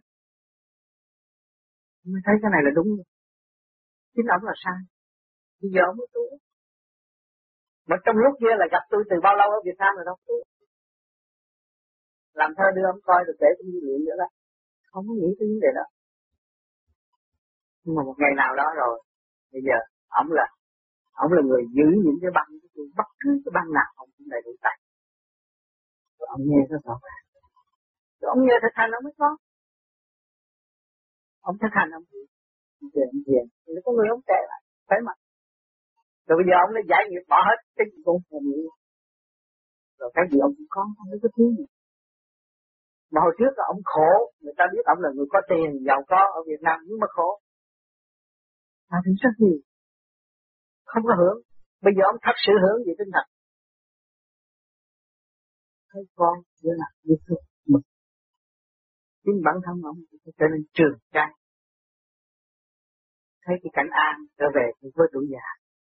Mới thấy cái này là đúng. Chính ông là sai. Bây giờ ông mới tu. Mà trong lúc kia là gặp tôi từ bao lâu ở Việt Nam rồi đâu tu. Làm thơ đưa ông coi rồi kể cũng như luyện nữa đó. Không có nghĩ tới vấn đề đó. Nhưng mà một ngày nào đó rồi, bây giờ ông là ông là người giữ những cái băng của tôi, bất cứ cái băng nào ông cũng đầy đủ tay. Rồi ông nghe nó rõ ràng. Rồi ông nghe thực hành ông mới có. Ông thực hành ông thiền, ông thiền, thì có người ông kể lại, phải mà. Rồi bây giờ ông đã giải nghiệp bỏ hết cái gì cũng không nghĩ. Rồi cái gì ông cũng có, không có thứ gì. Mà hồi trước là ông khổ, người ta biết ông là người có tiền, giàu có ở Việt Nam nhưng mà khổ. À thì rất nhiều. Không có hưởng. Bây giờ ông thật sự hưởng gì tinh thần. Thấy con, như là như thế, mực. Chính bản thân ông trở nên trường trai. Thấy cái cảnh an trở về với tuổi già.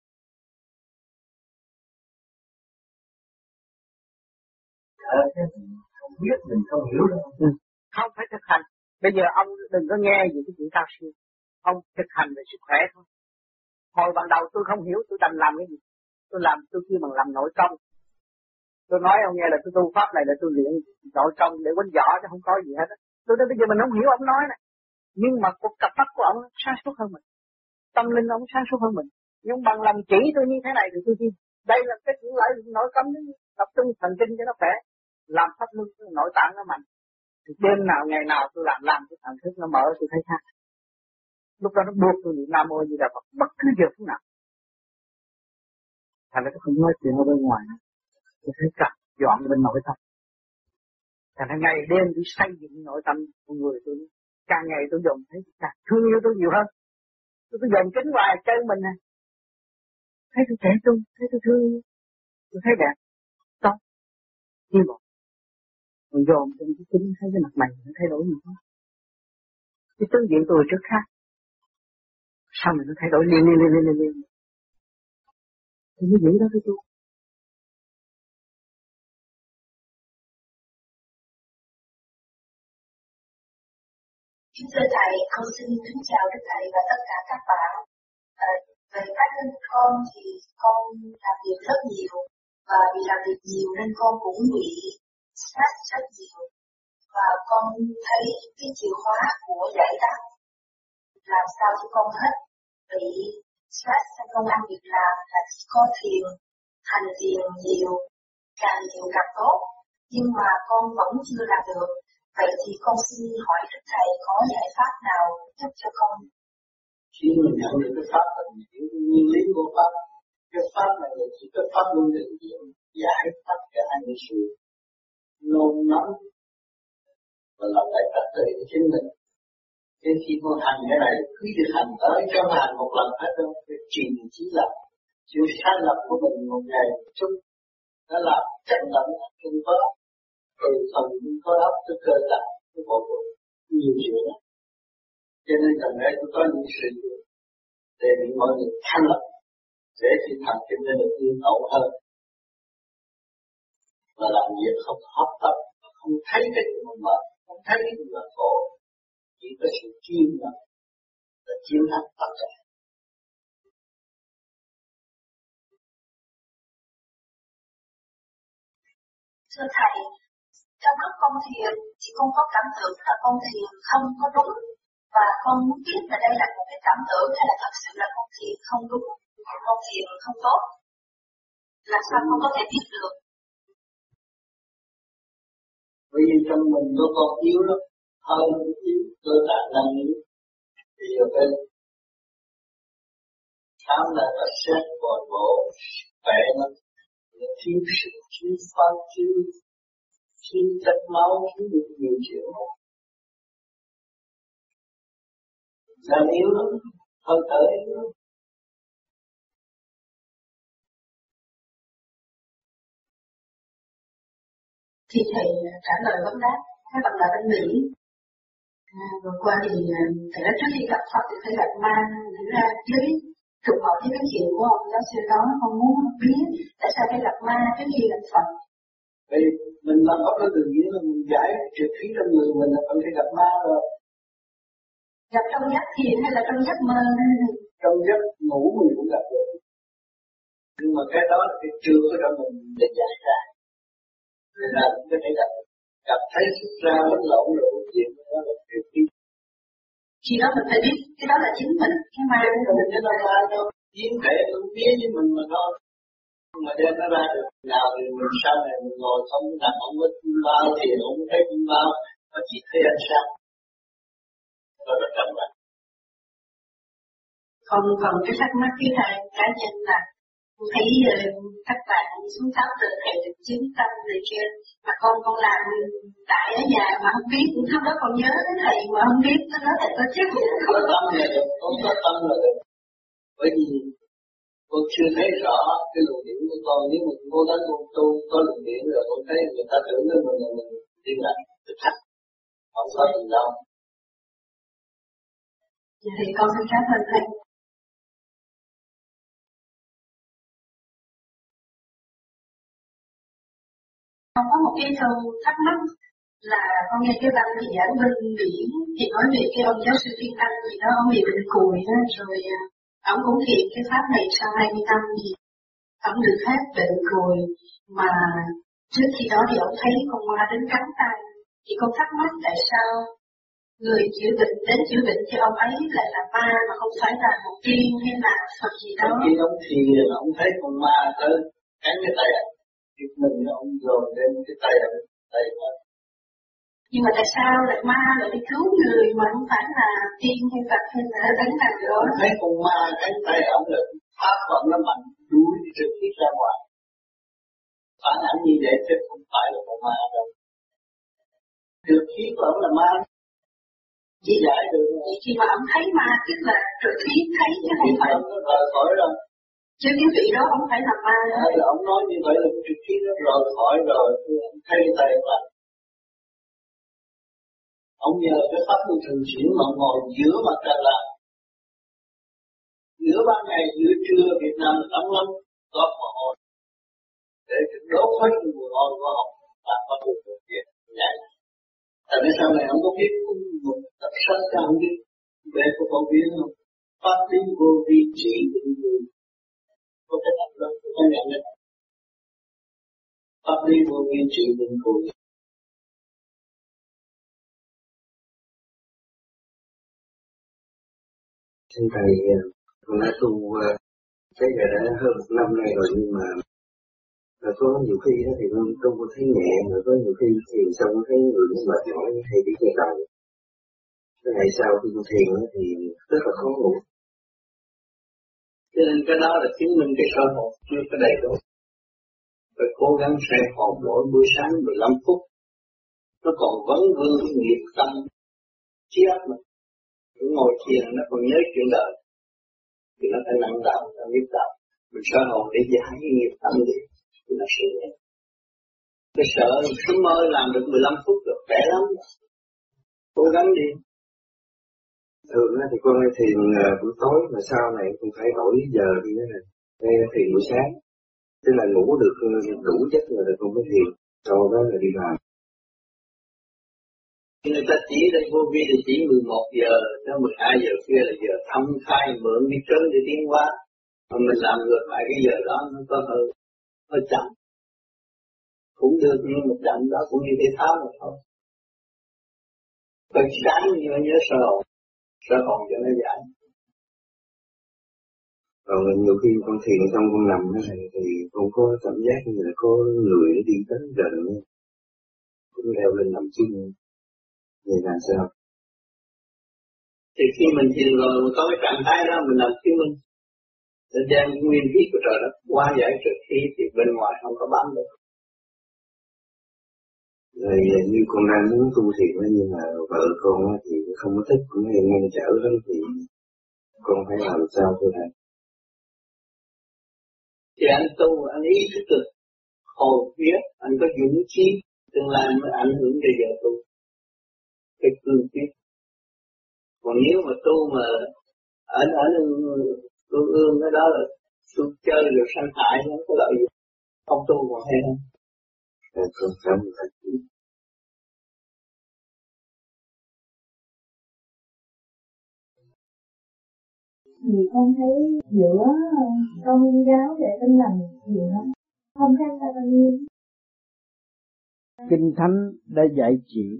Ờ, không biết mình không hiểu đâu. Ừ. Không phải thực hành. Bây giờ ông đừng có nghe gì cái chuyện cao siêu. Ông thực hành về sức khỏe thôi. Hồi ban đầu tôi không hiểu tôi đành làm cái gì. Tôi làm tôi kêu bằng làm nội công. Tôi nói ông nghe là tôi tu pháp này là tôi luyện nội công để quánh võ chứ không có gì hết. Tôi nói bây giờ mình không hiểu ông nói này. Nhưng mà cuộc cặp mắt của ông sáng suốt hơn mình. Tâm linh ông sáng suốt hơn mình. Nhưng bằng lòng chỉ tôi như thế này thì tôi tin. Đây là cái chuyện lại nội công đó. Tập trung thần kinh cho nó khỏe. Làm pháp luân nội tạng nó mạnh. Thì đêm nào ngày nào tôi làm làm cái thần thức nó mở tôi thấy khác. Lúc đó nó buộc tôi niệm Nam Mô Di Đà Phật bất cứ giờ phút nào. Thành ra tôi không nói chuyện ở bên ngoài. Tôi thấy cả dọn bên nội tâm. Thành ra ngày đêm tôi xây dựng nội tâm của người tôi. Càng ngày tôi dồn thấy càng thương yêu tôi nhiều hơn. Tôi cứ dồn kính hoài chơi mình nè. Thấy tôi trẻ trung, thấy tôi thương yêu. Tôi thấy đẹp. Tốt. Như một. Mình dồn trong cái kính thấy cái mặt mày nó thay đổi nhiều quá. Cái tướng diện tôi trước khác. Sao mình nó thay đổi liên liên liên liên liên liên. Thì mới giữ đó với tôi. Kính thưa Thầy, con xin kính chào Đức Thầy và tất cả các bạn. À, về cá nhân con thì con làm việc rất nhiều và vì làm việc nhiều nên con cũng bị stress rất nhiều và con thấy cái chìa khóa của giải đáp làm sao cho con hết bị stress trong công ăn việc làm là chỉ có thiền, hành thiền nhiều, càng nhiều càng tốt, nhưng mà con vẫn chưa làm được. Vậy thì con xin hỏi Đức Thầy có giải pháp nào giúp cho con? Khi mình nhận được cái pháp là mình hiểu cái nguyên lý của pháp, Cái pháp này là chỉ có pháp luân thường chuyển giải tất cả những sự nôn nóng và làm lại trật tự của chính mình. Đến khi con hành cái này, cứ việc hành tới cho hành một lần hết đâu, việc trì chỉ là chịu sai lầm của mình một ngày một chút, nó làm chậm lẫn trong đó, từ phần có óc tới cơ tạng, cái bộ phận nhiều chuyện lắm. Cho nên cần đây tôi có những sự để bị mọi người thanh lập, để khi thành cho nên được yên ổn hơn, và làm việc không hấp tấp, không thấy cái gì mà mệt, không thấy cái gì mà khổ, chỉ có sự kiên nhẫn và chiến thắng tất cả. Thưa Thầy, trong lúc con thiền thì con có cảm tưởng là con thiền không có đúng, và con muốn biết là đây là một cái cảm tưởng hay là thật sự là con thiền không đúng, con thiền không tốt. Làm sao con có thể biết được? Bởi vì trong mình nó còn yếu lắm, hơn yếu, cơ tạng năng yếu. Thì ở bên khám lại và xét toàn bộ khỏe nó thiếu sự thiếu phân, thiếu thiếu chất máu, thiếu được nhiều chuyện. Đang yếu lắm, hơi thở yếu lắm. Thì Thầy trả lời vấn đáp, các bạn là bên Mỹ. À, vừa qua thì Thầy nói trước khi gặp Phật thì phải gặp ma, thì ra dưới trùng hợp với cái chuyện của ông giáo sư đó, con muốn biết tại sao phải gặp ma trước khi gặp Phật. Vì mình làm Phật nó tự nhiên là mình giải trượt khí trong người mình là phải gặp ma rồi. Gặp trong giấc thiền hay là trong giấc mơ? Trong giấc ngủ mình cũng gặp được. Nhưng mà cái đó là cái chưa có cho mình để giải ra. Nên là cũng có thể gặp, gặp thấy xuất ra bất lộn rồi chuyện đó là trượt khí. Khi đó mình phải biết cái đó là chính mình, cái ma của mình. Cái đó là đâu, biến thể cũng biết với mình mà thôi. Mà đem nó ra được nào thì mình sau này mình ngồi không nằm không có bao thì không thấy cũng bao, mà chỉ thấy ánh sáng. Đó là trong này. Còn còn cái thắc mắc thứ hai cá nhân là tôi thấy uh, các bạn xuống tháp từ thầy được chứng tâm này kia, mà con con làm tại ở nhà mà không biết, lúc đó còn nhớ đến thầy mà không biết, nó nói thầy có chết. Có tâm là được, không có tâm là được. Bởi vì con chưa thấy rõ cái luồng điển của con, nếu mà cô đánh con tu có luồng điển rồi con thấy người ta tưởng đến mình là mình điên lại, thực thách, không có gì đâu. Thì con xin cảm ơn thầy. Không có một cái câu thắc mắc là con nghe cái băng thì giảng bên biển thì nói về cái ông giáo sư Thiên Tăng gì đó, ông bị bệnh cùi đó, rồi ông cũng thiền cái pháp này sau hai mươi năm thì ông được hết bệnh cùi, mà trước khi đó thì ông thấy con ma đến cắn tay, thì con thắc mắc tại sao người chữa bệnh đến chữa bệnh cho ông ấy lại là ma mà không phải là một tiên hay là Phật gì đó. Khi ông thiền ông thấy con ma tới cắn cái tay ạ. Việc mình ông dồn lên cái tay ở tay mà. Nhưng mà tại sao lại ma lại đi cứu người mà không phải là tiên hay Phật hay là đánh nào đó? Thấy con ma cánh tay ông là pháp phận nó mạnh đuổi trực tiếp ra ngoài. Phản ảnh như vậy chứ không phải là con ma đâu. Trực khí của ông là ma. Chỉ giải được. Vậy khi mà ông thấy ma tức là trực khí thấy chứ không phải. Nó rời khỏi rồi. Chứ cái vị đó không phải là ma nữa. Hay là ông nói như vậy là trực khí nó rời khỏi rồi, ông thấy tay mà. Ông nhờ cái pháp luân thường chuyển mà ngồi giữa mặt trời là giữa ban ngày giữa trưa Việt Nam là nóng lắm, có mồ hôi để đốt hết cái mùi hôi của ông và có được được việc nhảy. Tại vì sau này ông có biết một tập sách cho ông biết về của phổ biến không? Pháp lý vô vi trí định người có cái tập đó có nhận được. Pháp lý vô vi trí định người. Thưa Thầy, con đã tu cái giờ đã hơn một năm nay rồi, nhưng mà rồi có nhiều khi đó thì con tu con thấy nhẹ, rồi có nhiều khi thiền xong con thấy người nó mệt mỏi hay bị cái đầu. Cái ngày sau khi con thiền thì rất là khó ngủ. Cho nên cái đó là chứng minh cái soi hồn chưa có đầy đủ. Phải cố gắng soi hồn mỗi buổi sáng mười lăm phút. Nó còn vấn vương nghiệp tâm trí óc mình. Nó ngồi thiền nó còn nhớ chuyện đời. Thì nó phải nặng đạo, nó biết đạo. Mình soi hồn để giải cái nghiệp tâm đi. Thì nó sẽ nhẹ. Cái sợ sớm mơ làm được mười lăm phút rồi, khỏe lắm. Cố gắng đi. Thường thì con hay thiền buổi tối, mà sau này cũng phải đổi giờ đi nữa nè. Hay thiền buổi sáng. Tức là ngủ được đủ giấc rồi là con mới thiền. Sau đó là đi làm. Người ta chỉ đây vô vi thì chỉ mười một giờ tới mười hai giờ kia là giờ thông khai mượn đi trơn để tiến hóa. Mà mình làm ngược lại cái giờ đó nó có hơi, hơi chậm. Cũng được nhưng mà chậm đó cũng như thể thao mà thôi. Phải sáng như nó nhớ sơ hồn, sơ hồn cho nó giải. Còn nhiều khi con thiền xong con nằm thế này thì con có cảm giác như là có người đi tới gần nữa. Cũng leo lên nằm chung. Vậy là sao? Thì khi mình thiền rồi mình có cái trạng thái đó mình làm chứng minh. Để đem cái nguyên khí của trời đất qua giải trực khí thì bên ngoài không có bám được. Rồi như con đang muốn tu thiền nhưng mà vợ con thì không có thích, cũng hay ngăn trở lắm thì con phải làm sao thôi thầy? Thì anh tu, anh ý thức được hồn vía, anh có dũng khí, tương lai mới ảnh hưởng đến giờ tu. Cái cương quyết. Còn nếu mà tu mà ở ở ương ương cái đó là tu chơi rồi sanh hại nó có lợi gì? Không tu còn hay không? Dạ, con cảm ơn thầy. Vì con thấy giữa con giáo và Tin Lành nhiều lắm, không khác ta bao nhiêu. Kinh Thánh đã dạy chị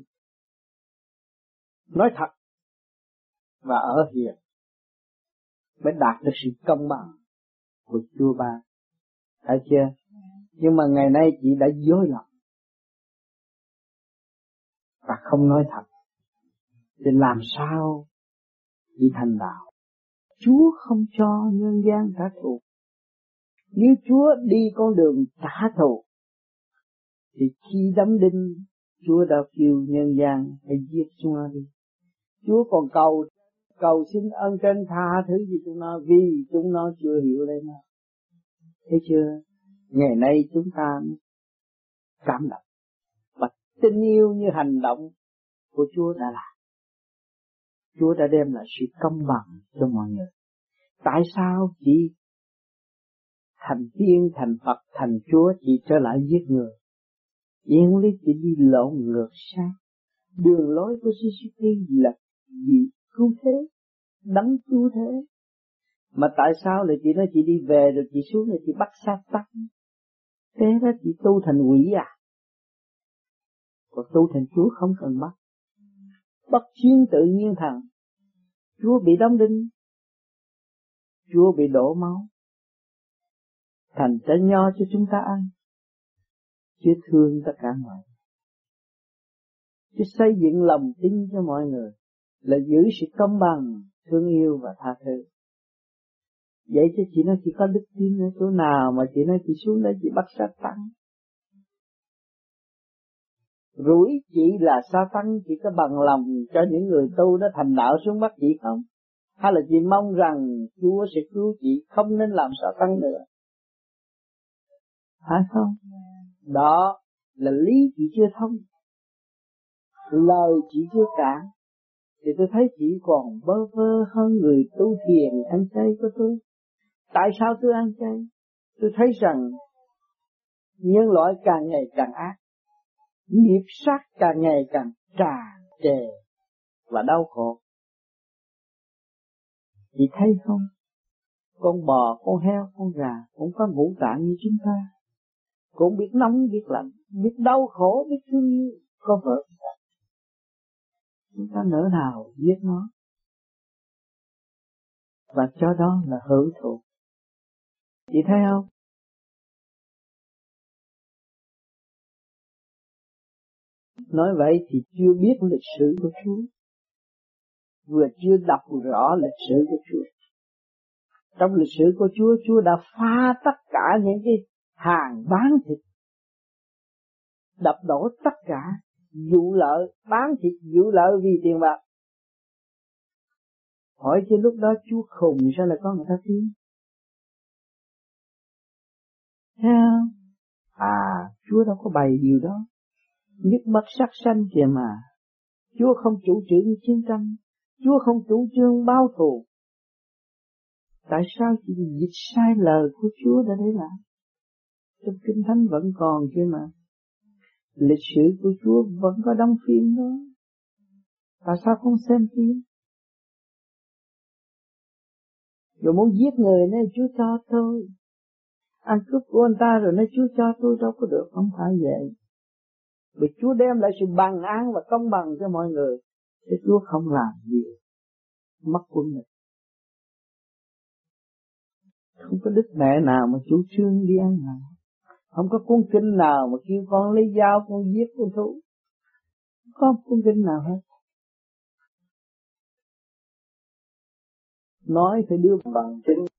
nói thật và ở hiền mới đạt được sự công bằng của Chúa Ba. Thấy chưa? Nhưng mà ngày nay chị đã dối lòng và không nói thật. Thì làm sao chị thành đạo? Chúa không cho nhân gian trả thù. Nếu Chúa đi con đường trả thù thì khi đắm đinh Chúa đã kêu nhân gian phải giết chúng nó đi. Chúa còn cầu cầu xin ơn trên tha thứ gì chúng nó vì chúng nó chưa hiểu lên nó. Thấy chưa? Ngày nay chúng ta cảm động và tình yêu như hành động của Chúa đã làm. Chúa đã đem lại sự công bằng cho mọi người. Tại sao chỉ thành tiên, thành Phật, thành Chúa chỉ trở lại giết người? Yên lý chỉ đi lộn ngược sang. Đường lối của Jesus là gì? Cứu thế, đấng cứu thế. Mà tại sao lại chị nói chị đi về rồi chị xuống rồi chị bắt sát tắc? Thế đó chị tu thành quỷ à? Còn tu thành Chúa không cần bắt. Bắt chuyên tự nhiên thần. Chúa bị đóng đinh, Chúa bị đổ máu, thành trái nho cho chúng ta ăn. Chúa thương tất cả mọi người. Chúa xây dựng lòng tin cho mọi người là giữ sự công bằng, thương yêu và tha thứ. Vậy chứ chị nói chị có đức tin ở chỗ nào mà chị nói chị xuống đây chị bắt sát tăng? Rủi chị là sa tăng, chị có bằng lòng cho những người tu đó thành đạo xuống bắt chị không? Hay là chị mong rằng Chúa sẽ cứu chị, không nên làm sa tăng nữa? Phải không? Đó là lý chị chưa thông, lời chị chưa cạn. Thì tôi thấy chị còn bơ vơ hơn người tu thiền ăn chay của tôi. Tại sao tôi ăn chay? Tôi thấy rằng nhân loại càng ngày càng ác, nghiệp sát càng ngày càng tràn trề và đau khổ. Chị thấy không? Con bò, con heo, con gà cũng có ngũ tạng như chúng ta, cũng biết nóng, biết lạnh, biết đau khổ, biết thương yêu, có vợ. Chúng ta nỡ nào giết nó, và cho đó là hưởng thụ. Chị thấy không? Nói vậy thì chưa biết lịch sử của Chúa, vừa chưa đọc rõ lịch sử của Chúa. Trong lịch sử của Chúa, Chúa đã phá tất cả những cái hàng bán thịt, đập đổ tất cả, dụ lợi, bán thịt dụ lợi vì tiền bạc. Hỏi chứ lúc đó Chúa khùng sao lại có người ta tin? Thấy không? À, Chúa đâu có bày điều đó. Nhất bất sát sanh kìa mà. Chúa không chủ trương chiến tranh, Chúa không chủ trương báo thù. Tại sao chỉ dịch sai lời của Chúa đã để làm? Trong Kinh Thánh vẫn còn kia mà. Lịch sử của Chúa vẫn có đóng phim đó. Tại sao không xem phim? Rồi muốn giết người nên Chúa cho tôi. Ăn cướp của anh ta rồi nói Chúa cho tôi đâu có được. Không phải vậy. Vì Chúa đem lại sự bằng an và công bằng cho mọi người. Thế Chúa không làm gì mất quân mình. Không có đức mẹ nào mà chủ trương đi ăn nào. Không có cuốn kinh nào mà kêu con lấy dao con giết con thú. Không có cuốn kinh nào hết. Nói phải đưa bằng chứng